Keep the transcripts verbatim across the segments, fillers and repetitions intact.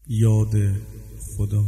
یاد خدا.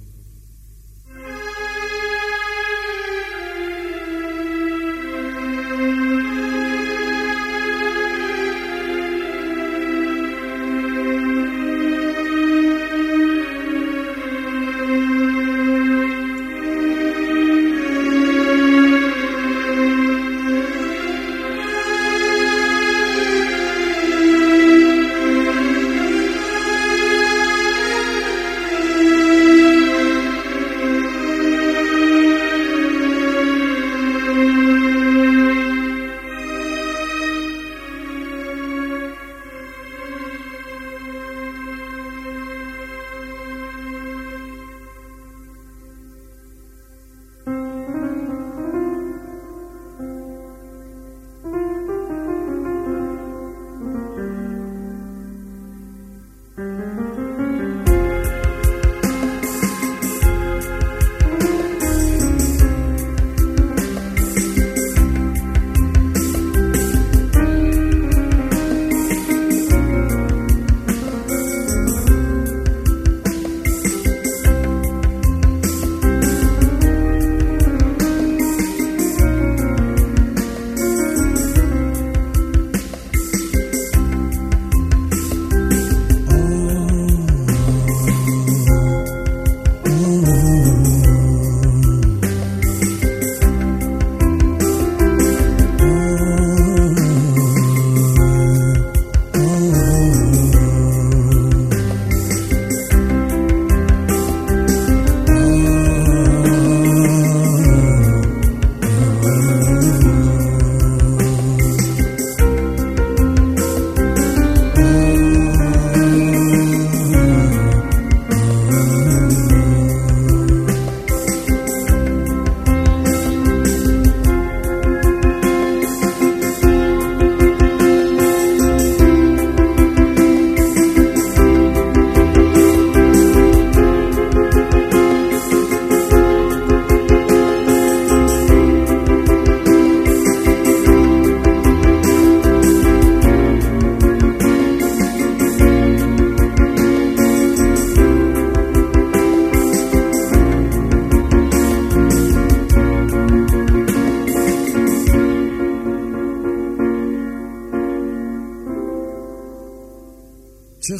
چه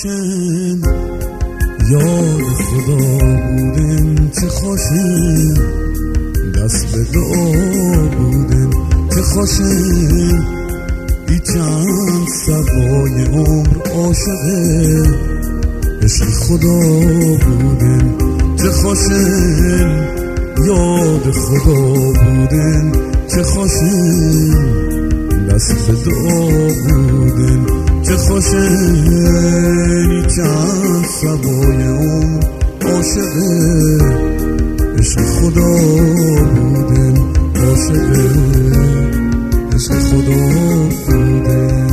خوشم یاد خدا بودن، چه خوشم دست به دعا بودن، چه خوشم بی چند سبای عمر عاشق عشق خدا بودن، چه خوشم یاد خدا بودن، چه خوشم دست به دعا بودن، چه خوشم چند سبای اون عاشق عشق خدا بودن، عاشق عشق خدا بودن.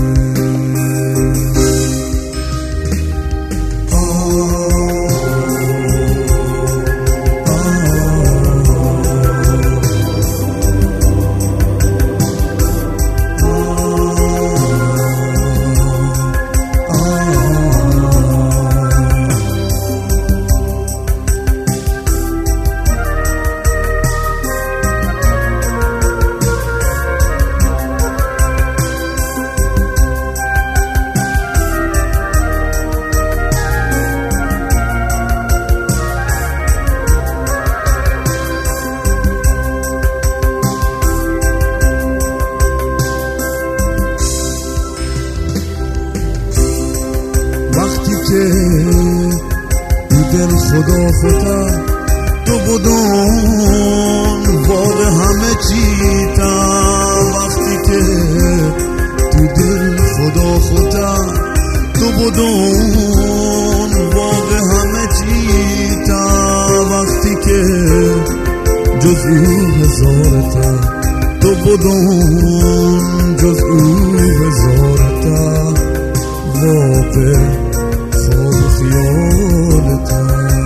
دل خدا خدا تو بودون واقع همه چیتا، وقتی که تو دل خدا خدا تو بودون واقع همه چیتا، وقتی که جز او هزارتا تو بودون جز او هزارتا، واقع خواب خیالتا.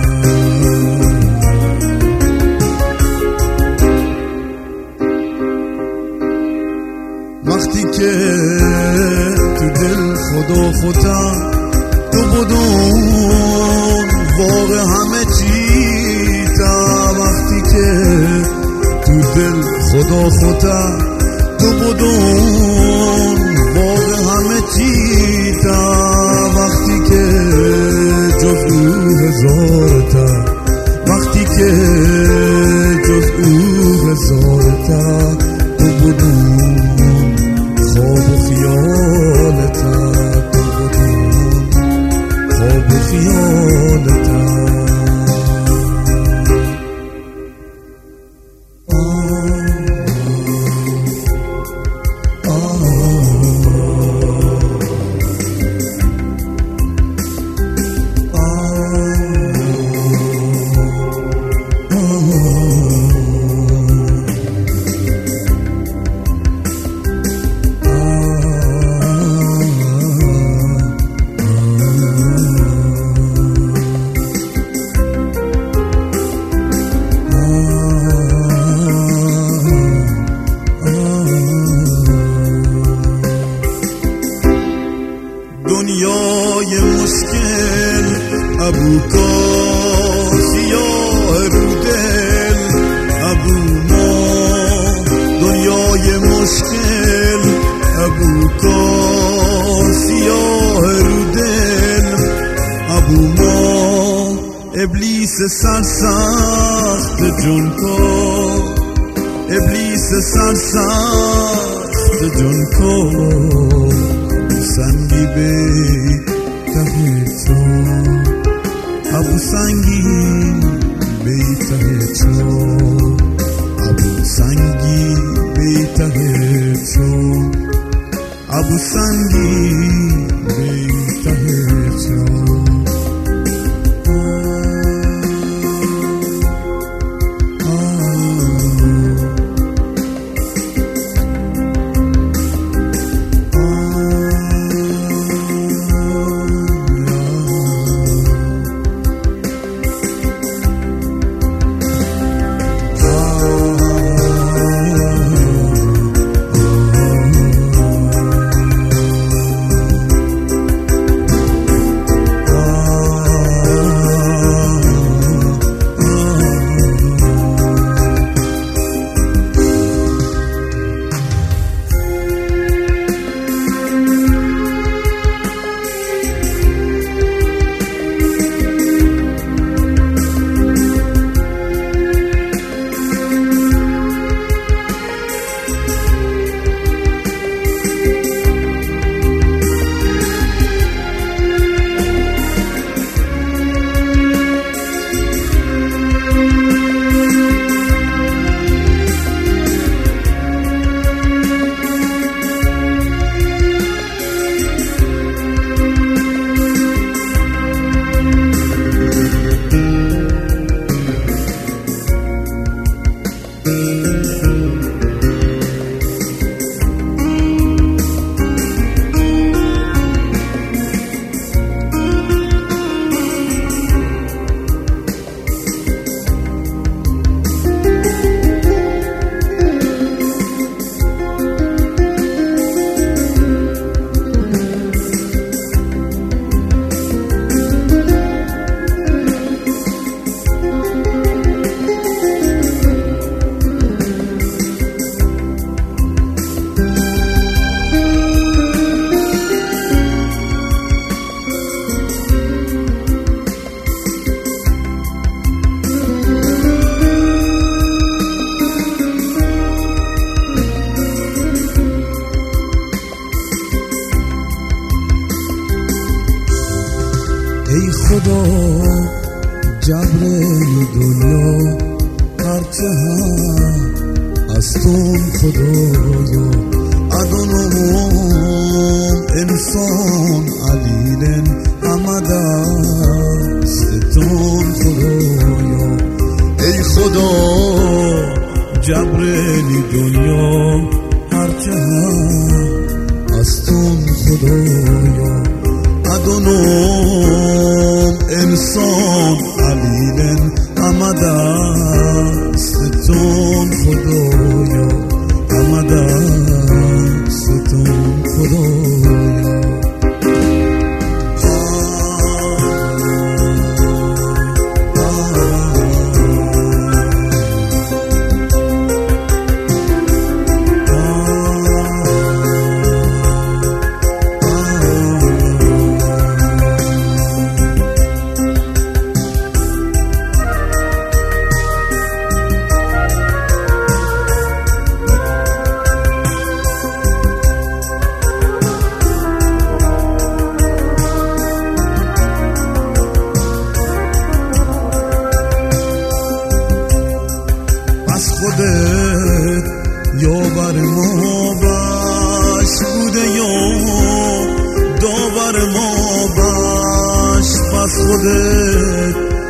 وقتی که تو دل خدا خدا تو بودون خدا خدا تو بدون باغ همه چیتا وقتی که جز او هزارتا وقتی که جز او هزارتا تو بدون خواب و خیالتا تو بدون خواب و خیالتا دنیای مشکل ابو کار سیاه رو دل ابو ما دنیای مشکل ابو کار سیاه رو دل ابو ما ابلیس سرسخت جون کو ابلیس سرسخت جون کو سنگی بی تهیتو ابو سنگی بی تهیتو ابو سنگی بی تهیتو ابو سنگی بی تهیتو ای خدا جبر دنیا هرچه از تون خدایا ادونم انسان علیلن همه دستون خدایا ای خدا جبر دنیا هرچه از تون خدایا ادونم انسان علیلن همه دستون خدایا همه دستون خدایا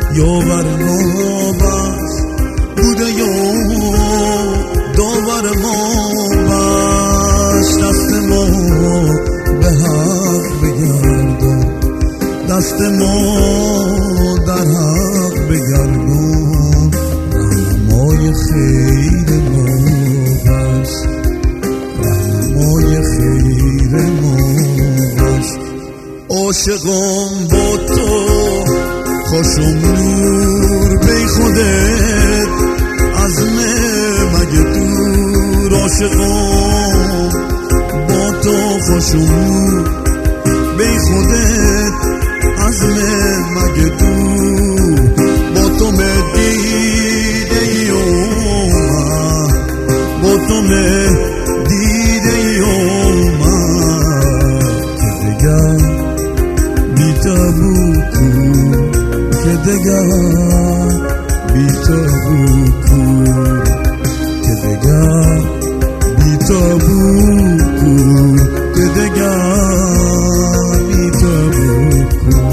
یاور ما بس بوده یا داور ما بس. دست ما به حق بگردون، دست ما در حق بگردون. رحمای خیر ما بس، رحمای خیر ما بس. عاشقم با تو خوشم نور بی خودت از مگه دور. عاشقم با تو خوشم نور بی خودت از مگه دور. با تو دیده ای اومد، با تو دیده ای اومد که دگر بی تابوکو، که دگر بی تابوکو، که دگر بی تابوکو، که دگر بی تابوکو.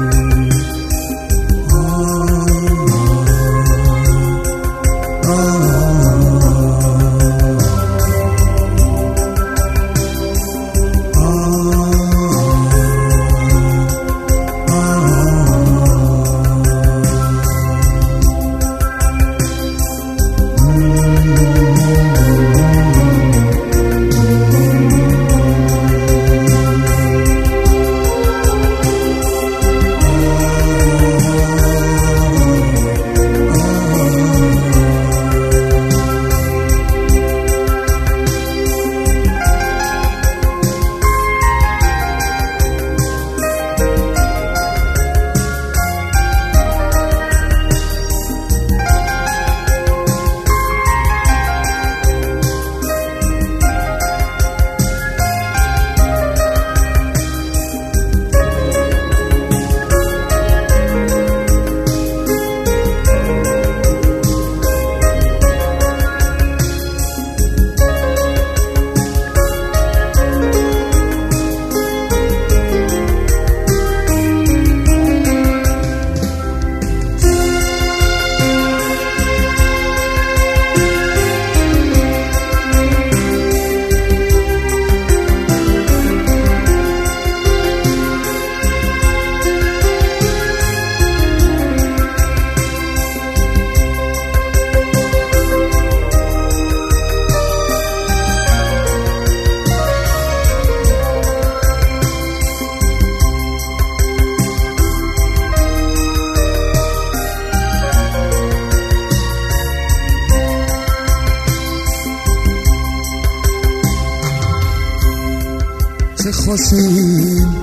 چه خوشیم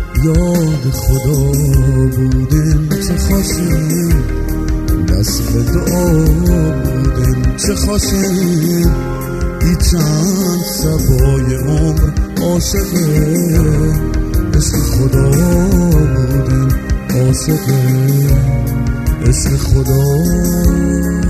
یاد خدا بودیم، چه خوشیم دست به دعا بودیم، چه خوشیم بی چند سبای عمر عاشق عشق خدا بودیم، عاشق عشق خدا.